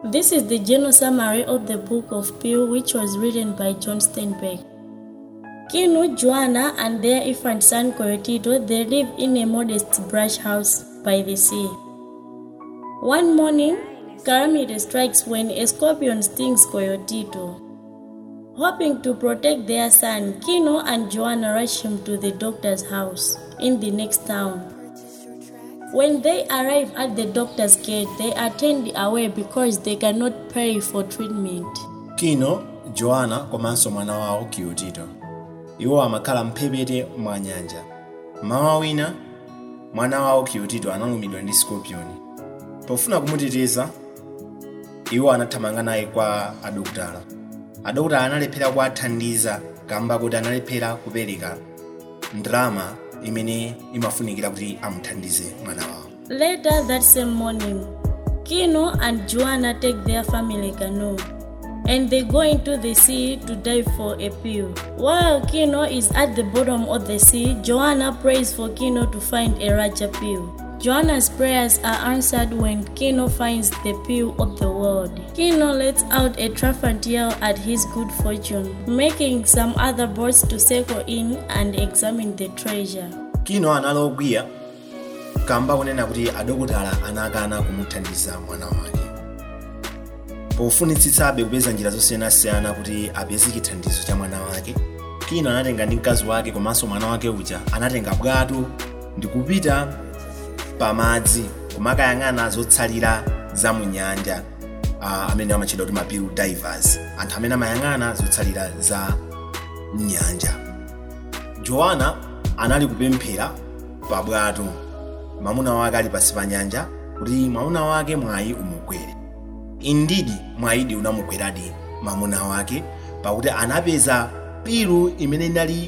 This is the general summary of the book of Pew, which was written by John Steinbeck. Kino, Joanna, and their infant son Coyotito, they live in a modest brush house by the sea. One morning, calamity strikes when a scorpion stings Coyotito. Hoping to protect their son, Kino and Joanna rush him to the doctor's house in the next town. When they arrive at the doctor's gate, they are turned away because they cannot pay for treatment. Kino, Joanna komanso mwana wawo Coyotito iwo amakhala mphepete mwa nyanja. Mawa wina mwana wawo Coyotito analumidwa ndi scorpion. Pofuna kumuteteza, iwo anathamanga naye kwa adokotala. Adokotala analephera kuwathandiza kamba kuti analephera kupereka ndalama imene imafunikira kuti amuthandize mwana wawo. Later that same morning, Kino and Joanna take their family canoe and they go into the sea to dive for a pew. While Kino is at the bottom of the sea, Joanna prays for Kino to find a larger pew. Joanna's prayers are answered when Kino finds the pew of the world. Kino lets out a triumphant yell at his good fortune, making some other boats to circle in and examine the treasure. Kino analogwira kamba kunena kuti adokotala anakana kumuthandiza mwana wake. Pofunitsitsabe kupeza njira zosiyanasiyana kuti apeze chithandizo cha mwana wake, Kino anatenga ndi mkazi wake komanso mwana wake uja anatenga bwato ndi kupita pamadzi kumakayang'ana zotsalira za mu nyanja, amene amatchedwa kuti mapiru divers, anthu amene amayang'ana zotsalira za nyanja. Joanna anali kupemphera pa bwato mwamuna wake ali pansi pa nyanja kuti mwamuna wake mwayi umugwere. Indeed, mwayidi unamugweradi mwamuna wake pakuti anapeza piru imene inali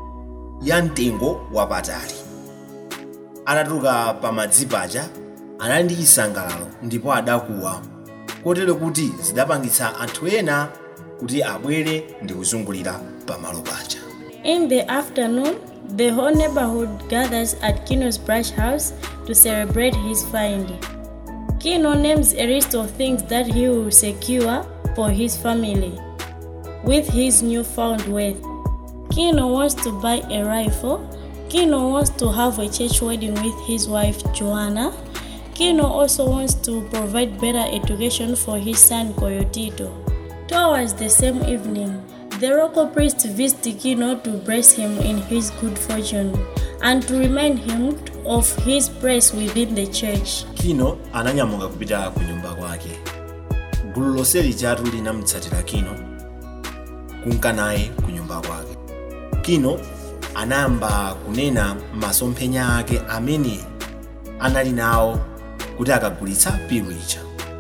ya mtengo wapatali. Atatuluka pamadzi paja anali ndi chisangalalo ndipo adakuwa kotero kuti zidapangitsa anthu ena kuti abwere ndi kuzungulira pamalo paja. In the afternoon, the whole neighborhood gathers at Kino's brush house to celebrate his find. Kino names a list of things that he will secure for his family with his newfound wealth. Kino wants to buy a rifle. Kino wants to have a church wedding with his wife Joanna. Kino also wants to provide better education for his son Coyotito. Towards the same evening, the local priest visits Kino to bless him in his good fortune and to remind him of his place within the church. Kino ananyamuka kupita ku nyumba kwake. Gulu lonse lijatu linamutsatira Kino kunka naye ku nyumba kwake. Kino anayamba kunena masomphenya ake amene anali nawo kuti akagulitsa piru ija.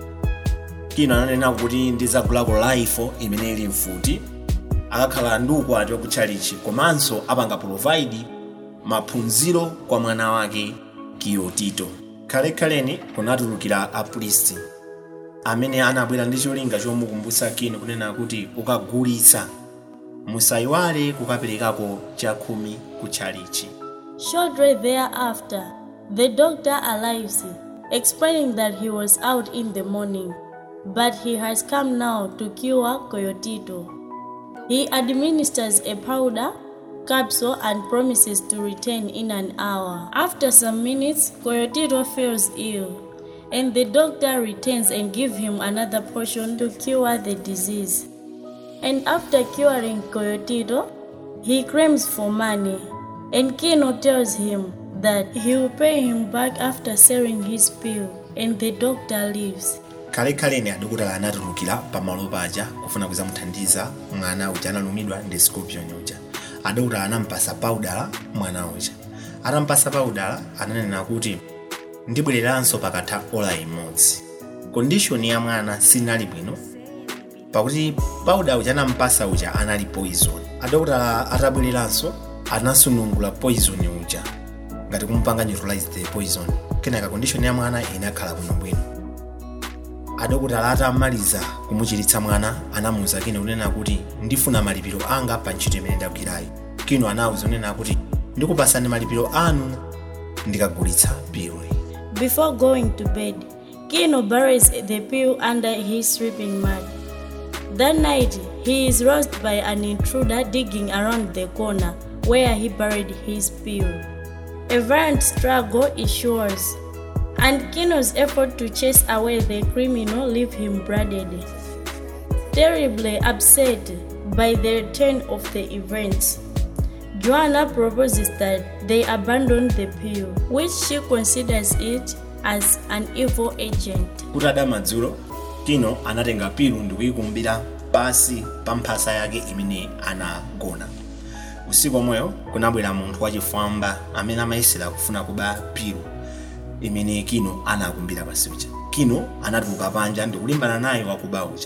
Kino ananena kuti ndizagulako rifle imene ili mfuti, akakhala ndi ukwati ku chalichi komanso apanga provide maphunziro kwa mwana wake Coyotito. Kale-kaleni kunatulukira apristi amene anabwera ndi cholinga chomukumbutsa Kino kunena kuti ukagulitsa musayiwale kukaperekako chakhumi ku chalichi. Shortly thereafter, the doctor arrives, explaining that he was out in the morning, but he has come now to cure Coyotito. He administers a powder capsule and promises to return in an hour. After some minutes, Coyotito feels ill, and the doctor returns and gives him another potion to cure the disease. And after curing Coyotito, he claims for money, and Kino tells him that he will pay him back after selling his pill, and the doctor leaves. Kale-kaleni adokotala anatulukira pamalo paja kufuna kuzamuthandiza mwana uja analumidwa ndi scorpion uja. Adokotala anampasa powder mwana uja. Atampasa powder ananena kuti ndibwereranso pakatha ola imodzi. Condition ya mwana sinali bwino pakuti powder uja anampasa uja anali poison. Adokotala atabwereranso anasunungula poison uja ngati kumpanga neutralize the poison. Kenaka condition ya mwana inakhala bwino. Adokotala atamaliza kumuchiritsa mwana anamuwuza Kino kunena kuti ndifuna malipiro anga pa ntchito imene ndagwirayi. Kino anawuza kunena kuti ndikupasani malipiro anu ndikagulitsa piru. Before going to bed, Kino buries the pill under his sleeping mat. That night, he is roused by an intruder digging around the corner where he buried his pill. A violent struggle ensues, and Kino's effort to chase away the criminal leave him bloodied. Terribly upset by the turn of the events, Joanna proposes that they abandon the pill, which she considers it as an evil agent. Kutada madzulo, Kino anatenga pilu ndikuyikumbira pasi pa mphasa yake imene anagona. Usiku omweyo kunabwera munthu wachifwamba amene amayesera kufuna kuba pilu imene Kino anakumbira pasi uja. Kino anatuluka panja ndikulimbana naye wakuba uja.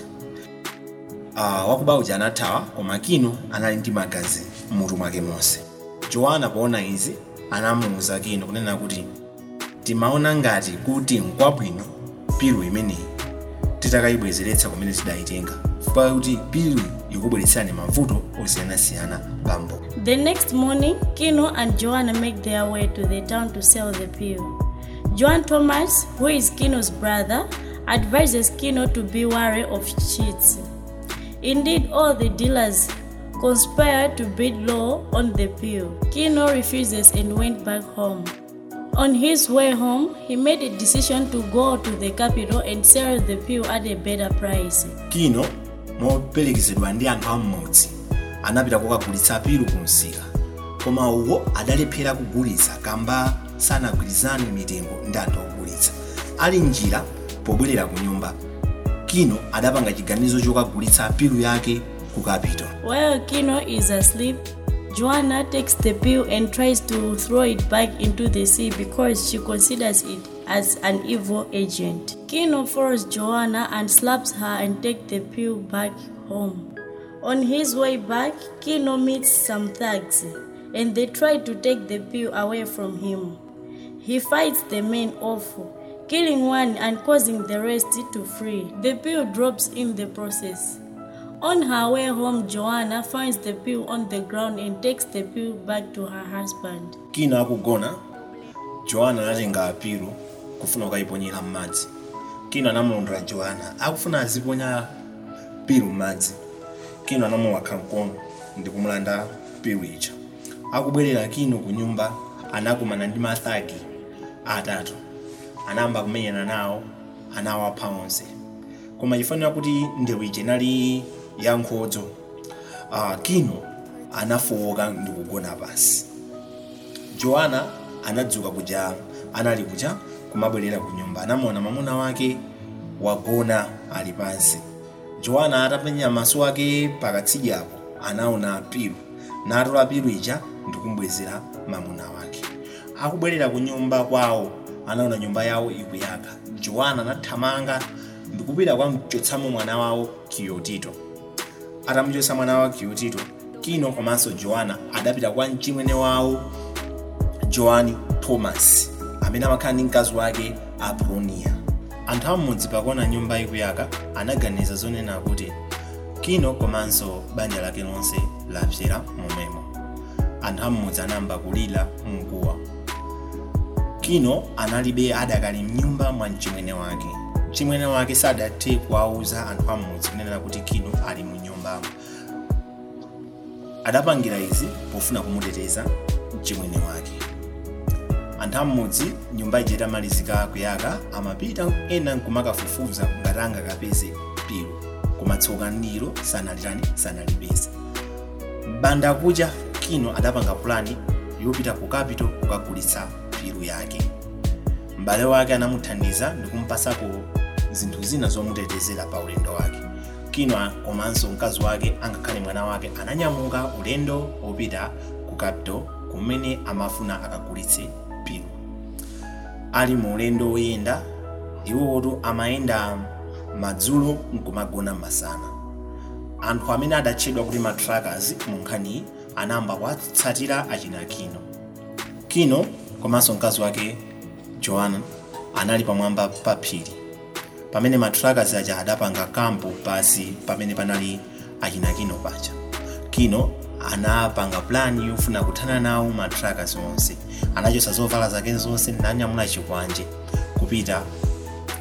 Wakuba uja anathawa, koma Kino anali ndi magazi mutu mwake monse. Joanna poona izi anamuwuza Kino kunena kuti timaona ngati kuti nkwabwino pilu imeneyi titakayibwezeretsa kumene tidayitenga, chifukwa kuti pilu ikubweretsani mavuto osiyanasiyana pambo. The next morning, Kino and Joanna make their way to the town to sell the pill. John Thomas, who is Kino's brother, advises Kino to be wary of cheats. Indeed, all the dealers conspire to bid low on the pill. Kino refuses and went back home. On his way home, he made a decision to go to the capital and sell the pill at a better price. Kino, moperekezedwa ndi anthu am'mudzi, anapita kukagulitsa pilu kumsika. Koma uwo adalephera kugulitsa kamba sanagwirizane mitengo ndi anthu ogulitsa. Ali njira pobwerera ku nyumba, Kino adapanga chiganizo chokagulitsa pilu yake ku capital. While Kino is asleep, Joanna takes the pill and tries to throw it back into the sea because she considers it as an evil agent. Kino follows Joanna and slaps her and takes the pill back home. On his way back, Kino meets some thugs and they try to take the pill away from him. He fights the men off, killing one and causing the rest to flee. The pill drops in the process. On her way home, Joanna finds the pill on the ground and takes the pill back to her husband. Kino akugona, Joanna anatenga pilu kufuna kukayiponyera m'madzi. Kino anamulondera Joanna akufuna aziponya pilu m'madzi. Kino anamuwakha mkono ndi kumulanda pilu ija. Akubwerera Kino ku nyumba anakumana ndi mathagi atatu. Anayamba kumenyana nawo, anawapha onse. Koma ifanira kuti ndewu ija inali ya nkhodzo. Kino anafowoka ndi kugona pasi. Joanna anadzuka kuja, anali kuja kumabwerera ku nyumba. Anamuona mwamuna wake wagona ali pansi. Joanna atapenya maso ake pakatsidya apo, anaona pilu. Natola pilu ija ndi kumbwezera mwamuna wake. Akubwerera ku nyumba kwawo, anaona nyumba yawo ikuyaka. Joanna anathamanga ndikupita kwa mchotsamo mwana wawo Kiyotito. Atamuchotsa mwana wawo Kiyotito, Kino komanso Joanna adapita kwa mchimwene wawo John Thomas amene amakhala ndi mkazi wake Apolonia. Anthu am'mudzi pakuona nyumba ikuyaka anaganiza zonena kuti Kino komanso banja lake lonse lapsera momemo. Anthu am'mudzi anayamba kulira mkuwa. Kino analibe adakali mnyumba mwa mchimwene wake. Mchimwene wake sadathe kuwauza anthu am'mudzi kunena kuti Kino ali mu nyumbamo. Adapangira izi pofuna kumuteteza mchimwene wake. Anthu am'mudzi nyumba ija itamalizika kuyaka amapita ena nkumakafufuza ngati angakapeze pilu. Koma tsoka ndilo sanalipeze. Banda kuja Kino adapanga plani yopita ku capital kukagulitsa pilu yake. M'bale wake anamuthandiza ndi kumpasako zinthu zina zomutetezera pa ulendo wake. Kino komanso mkazi wake angakhale mwana wake ananyamuka ulendo opita ku capital kumene amafuna akagulitse pilu. Ali mu ulendo oyenda, iwotu amayenda madzulo nkumagona masana. Anthu amene adatchedwa kuti matrackers mu nkhani anayamba kuwatsatira achina Kino. Kino komanso mkazi wake Joanna anali pamwamba pa phiri pamene matrackers aja adapanga kampu pasi pamene panali achina Kino paja. Kino anapanga plani yofuna kuthana nawo matrackers onse. Anachotsa zovala zake zonse nanyamula chikwanje kupita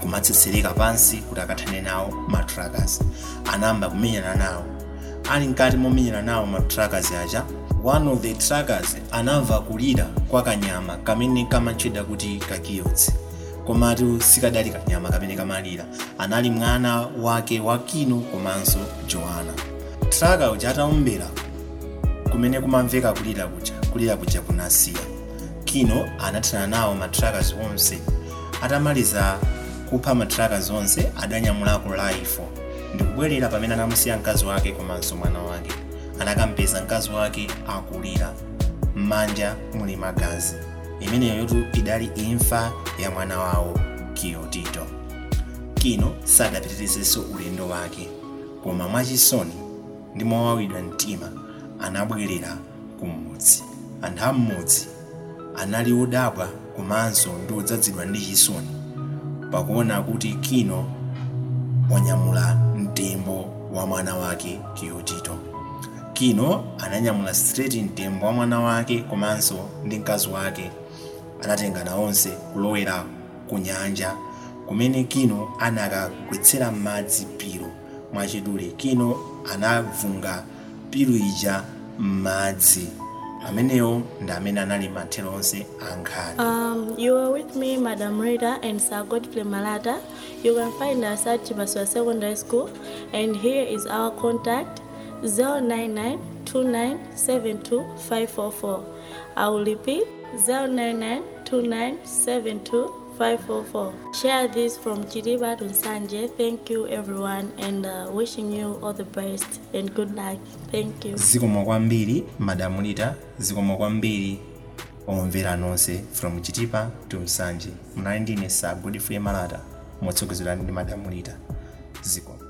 kumatsetsereka pansi kuti akathane nawo matrackers. Anamba kumenyana nawo. Ali nkati momenyana nawo matrackers aja, one of the trackers anamva kulira kwa kanyama kamene kamatchedwa kuti kakiyotsi. Komatu sikadali kanyama kamene kamalira, anali mwana wake wa Kino komanso Joanna. Tracker uja ataombera kumene kumamveka kulira kuja kunasiya. Kino anathana nawo matrackers onse. Atamaliza kupha matrackers onse adanyamulako Life ndikubwerera pamene anamusiya mkazi wake komanso mwana wake. Anakampeza mkazi wake akulira, m'manja muli magazi. Imeneyo yotu idali imfa ya mwana wawo Kiyotito. Kino sadapitirizenso ulendo wake, koma mwachisoni ndi mowawidwa mtima anabwerera kumudzi. Anthu am'mudzi anali odabwa komanso ndi odzazidwa ndi chisoni pakuona kuti Kino wanyamula mtembo wa mwana wake Kiyotito. Kino ananyamula straight mtembo wa mwana wake komanso ndi mkazi wake. Anatengana onse kulowera ku nyanja kumene Kino anakagwetsera madzi Piro mwachidule. Kino anavunga Piro ija m'madzi. Ameneyo ndi amene anali mathero onse ankhani. You are with me, Madam Rita and Sir Godfrey Malata. You can find us at Chibaswa Secondary School, and here is our contact 09929725544. I will repeat 09929725544. Share this from Chiriba to Sanje. Thank you everyone, and wishing you all the best and good luck. Thank you. Zikomo kwambiri Madam Rita, zikomo kwambiri omvera nonse from Chitipa to Msanje. Mnali ndine Sir Godfrey Malata, motsogozera ndi Madam Rita. Zikomo.